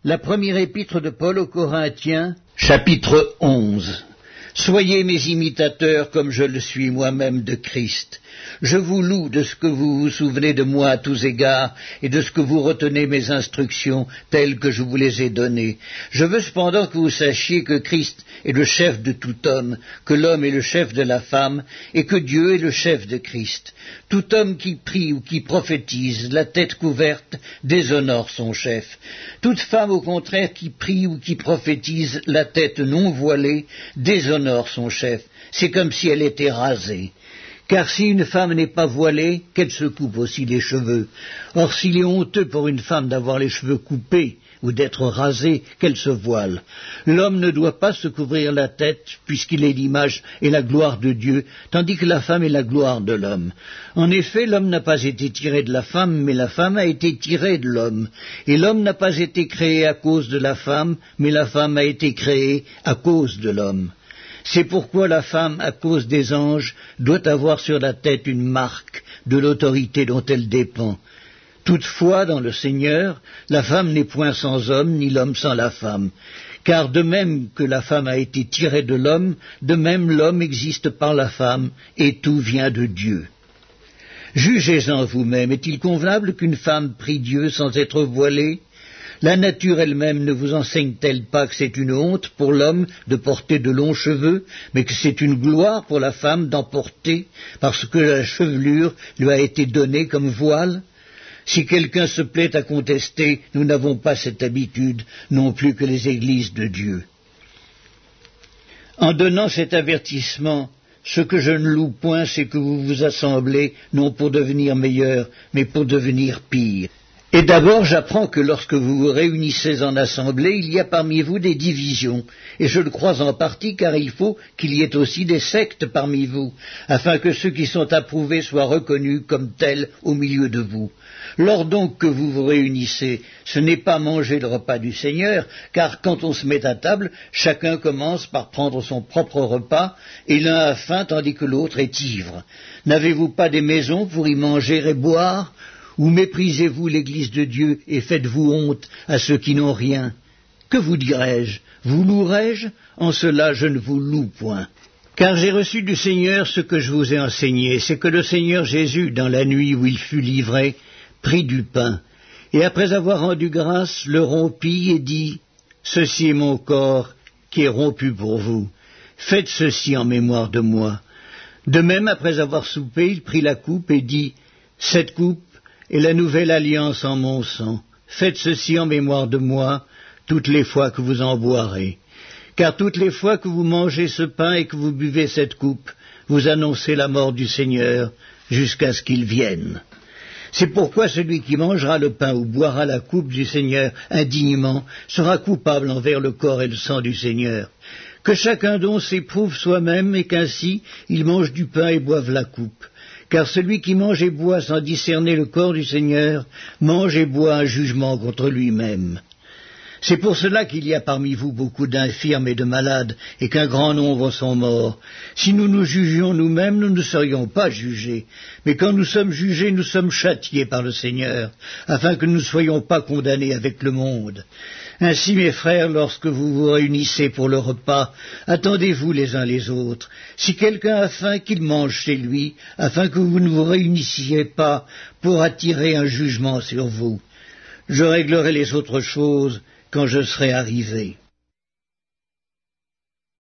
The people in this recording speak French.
La première épître de Paul aux Corinthiens, chapitre 11. Soyez mes imitateurs comme je le suis moi-même de Christ. Je vous loue de ce que vous vous souvenez de moi à tous égards et de ce que vous retenez mes instructions telles que je vous les ai données. Je veux cependant que vous sachiez que Christ est le chef de tout homme, que l'homme est le chef de la femme et que Dieu est le chef de Christ. Tout homme qui prie ou qui prophétise, la tête couverte, déshonore son chef. Toute femme, au contraire, qui prie ou qui prophétise, la tête non voilée, déshonore son chef. C'est comme si elle était rasée. Car si une femme n'est pas voilée, qu'elle se coupe aussi les cheveux. Or, s'il est honteux pour une femme d'avoir les cheveux coupés ou d'être rasée, qu'elle se voile. L'homme ne doit pas se couvrir la tête, puisqu'il est l'image et la gloire de Dieu, tandis que la femme est la gloire de l'homme. En effet, l'homme n'a pas été tiré de la femme, mais la femme a été tirée de l'homme. Et l'homme n'a pas été créé à cause de la femme, mais la femme a été créée à cause de l'homme. C'est pourquoi la femme, à cause des anges, doit avoir sur la tête une marque de l'autorité dont elle dépend. Toutefois, dans le Seigneur, la femme n'est point sans homme, ni l'homme sans la femme. Car de même que la femme a été tirée de l'homme, de même l'homme existe par la femme, et tout vient de Dieu. Jugez-en vous-même, est-il convenable qu'une femme prie Dieu sans être voilée ? La nature elle-même ne vous enseigne-t-elle pas que c'est une honte pour l'homme de porter de longs cheveux, mais que c'est une gloire pour la femme d'en porter, parce que la chevelure lui a été donnée comme voile ? Si quelqu'un se plaît à contester, nous n'avons pas cette habitude, non plus que les églises de Dieu. En donnant cet avertissement, ce que je ne loue point, c'est que vous vous assemblez, non pour devenir meilleurs, mais pour devenir pires. Et d'abord, j'apprends que lorsque vous vous réunissez en assemblée, il y a parmi vous des divisions, et je le crois en partie car il faut qu'il y ait aussi des sectes parmi vous, afin que ceux qui sont approuvés soient reconnus comme tels au milieu de vous. Lors donc que vous vous réunissez, ce n'est pas manger le repas du Seigneur, car quand on se met à table, chacun commence par prendre son propre repas, et l'un a faim tandis que l'autre est ivre. N'avez-vous pas des maisons pour y manger et boire ? Ou méprisez-vous l'Église de Dieu et faites-vous honte à ceux qui n'ont rien? Que vous dirai-je? Vous louerai-je? En cela je ne vous loue point. Car j'ai reçu du Seigneur ce que je vous ai enseigné, c'est que le Seigneur Jésus, dans la nuit où il fut livré, prit du pain, et après avoir rendu grâce, le rompit et dit, « Ceci est mon corps qui est rompu pour vous. Faites ceci en mémoire de moi. » De même, après avoir soupé, il prit la coupe et dit, « Cette coupe est la nouvelle alliance en mon sang. Faites ceci en mémoire de moi, toutes les fois que vous en boirez. Car toutes les fois que vous mangez ce pain et que vous buvez cette coupe, vous annoncez la mort du Seigneur jusqu'à ce qu'il vienne. C'est pourquoi celui qui mangera le pain ou boira la coupe du Seigneur indignement sera coupable envers le corps et le sang du Seigneur. Que chacun donc s'éprouve soi-même et qu'ainsi il mange du pain et boive la coupe. Car celui qui mange et boit sans discerner le corps du Seigneur, mange et boit un jugement contre lui-même. C'est pour cela qu'il y a parmi vous beaucoup d'infirmes et de malades, et qu'un grand nombre sont morts. Si nous nous jugions nous-mêmes, nous ne serions pas jugés. Mais quand nous sommes jugés, nous sommes châtiés par le Seigneur, afin que nous ne soyons pas condamnés avec le monde. Ainsi, mes frères, lorsque vous vous réunissez pour le repas, attendez-vous les uns les autres. Si quelqu'un a faim, qu'il mange chez lui, afin que vous ne vous réunissiez pas pour attirer un jugement sur vous. Je réglerai les autres choses quand je serai arrivé.